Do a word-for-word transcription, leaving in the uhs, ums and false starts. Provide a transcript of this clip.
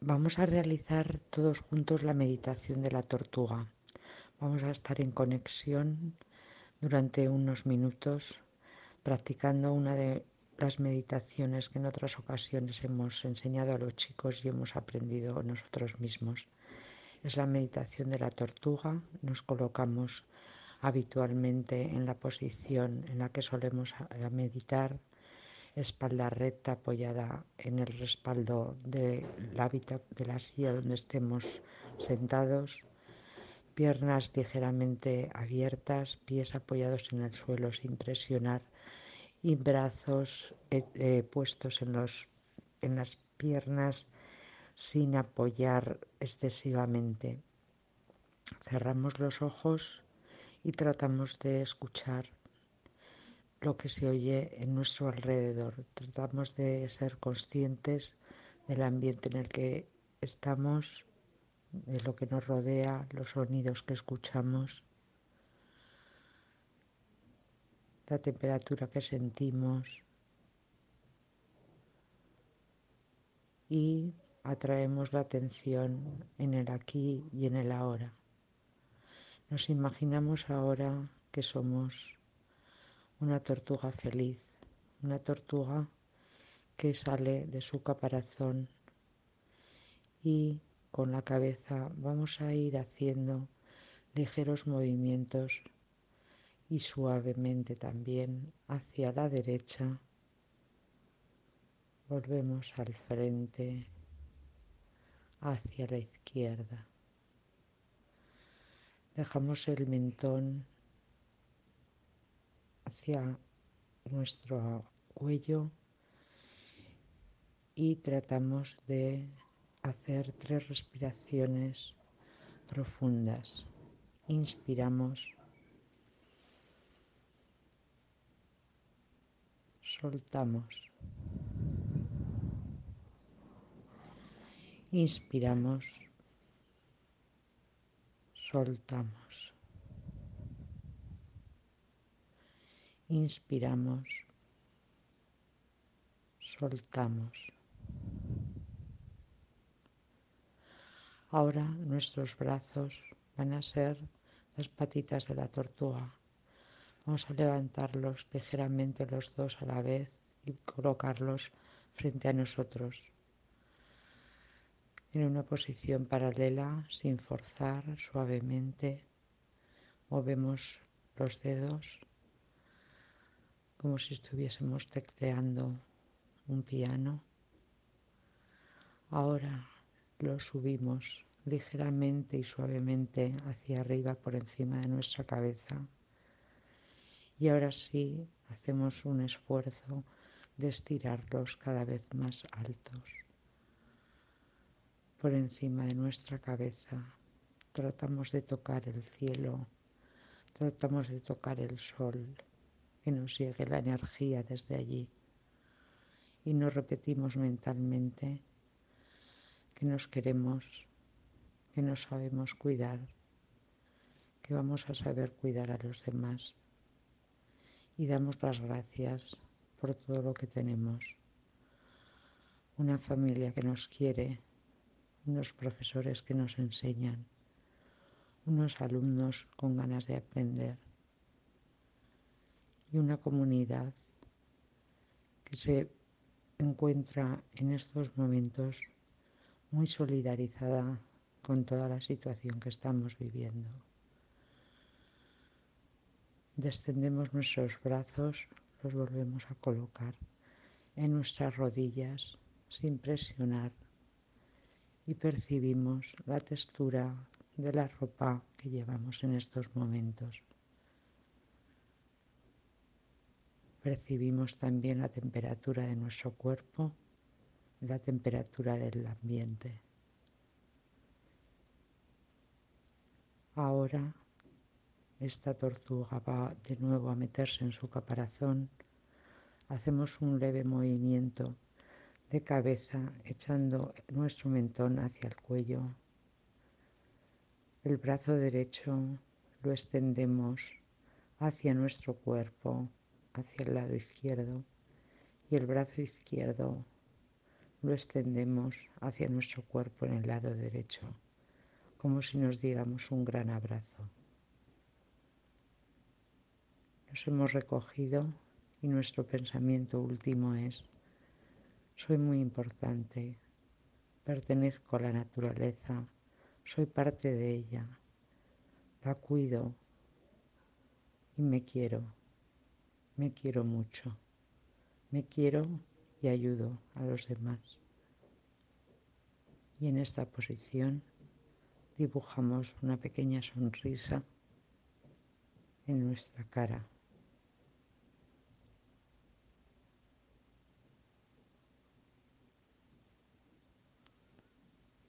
Vamos a realizar todos juntos la meditación de la tortuga. Vamos a estar en conexión durante unos minutos practicando una de las meditaciones que en otras ocasiones hemos enseñado a los chicos y hemos aprendido nosotros mismos. Es la meditación de la tortuga. Nos colocamos habitualmente en la posición en la que solemos meditar, espalda recta apoyada en el respaldo de la, de la silla donde estemos sentados, piernas ligeramente abiertas, pies apoyados en el suelo sin presionar y brazos eh, eh, puestos en, los, en las piernas sin apoyar excesivamente. Cerramos los ojos y tratamos de escuchar lo que se oye en nuestro alrededor. Tratamos de ser conscientes del ambiente en el que estamos, de lo que nos rodea, los sonidos que escuchamos, la temperatura que sentimos y atraemos la atención en el aquí y en el ahora. Nos imaginamos ahora que somos una tortuga feliz, una tortuga que sale de su caparazón y con la cabeza vamos a ir haciendo ligeros movimientos y suavemente también hacia la derecha. Volvemos al frente, hacia la izquierda. Dejamos el mentón hacia nuestro cuello y tratamos de hacer tres respiraciones profundas. Inspiramos, soltamos. Inspiramos, soltamos. Inspiramos, soltamos. Ahora nuestros brazos van a ser las patitas de la tortuga. Vamos a levantarlos ligeramente los dos a la vez y colocarlos frente a nosotros en una posición paralela, sin forzar, suavemente. Movemos los dedos como si estuviésemos tecleando un piano. Ahora lo subimos ligeramente y suavemente hacia arriba por encima de nuestra cabeza. Y ahora sí hacemos un esfuerzo de estirarlos cada vez más altos. Por encima de nuestra cabeza tratamos de tocar el cielo, tratamos de tocar el sol, que nos llegue la energía desde allí. Y nos repetimos mentalmente que nos queremos, que nos sabemos cuidar, que vamos a saber cuidar a los demás. Y damos las gracias por todo lo que tenemos. Una familia que nos quiere, unos profesores que nos enseñan, unos alumnos con ganas de aprender y una comunidad que se encuentra en estos momentos muy solidarizada con toda la situación que estamos viviendo. Descendemos nuestros brazos, los volvemos a colocar en nuestras rodillas sin presionar y percibimos la textura de la ropa que llevamos en estos momentos. Percibimos también la temperatura de nuestro cuerpo, la temperatura del ambiente. Ahora esta tortuga va de nuevo a meterse en su caparazón. Hacemos un leve movimiento de cabeza echando nuestro mentón hacia el cuello. El brazo derecho lo extendemos hacia nuestro cuerpo, hacia el lado izquierdo, y el brazo izquierdo lo extendemos hacia nuestro cuerpo en el lado derecho, como si nos diéramos un gran abrazo. Nos hemos recogido y nuestro pensamiento último es: soy muy importante, pertenezco a la naturaleza, soy parte de ella, la cuido y me quiero, me quiero mucho, me quiero y ayudo a los demás. Y en esta posición dibujamos una pequeña sonrisa en nuestra cara.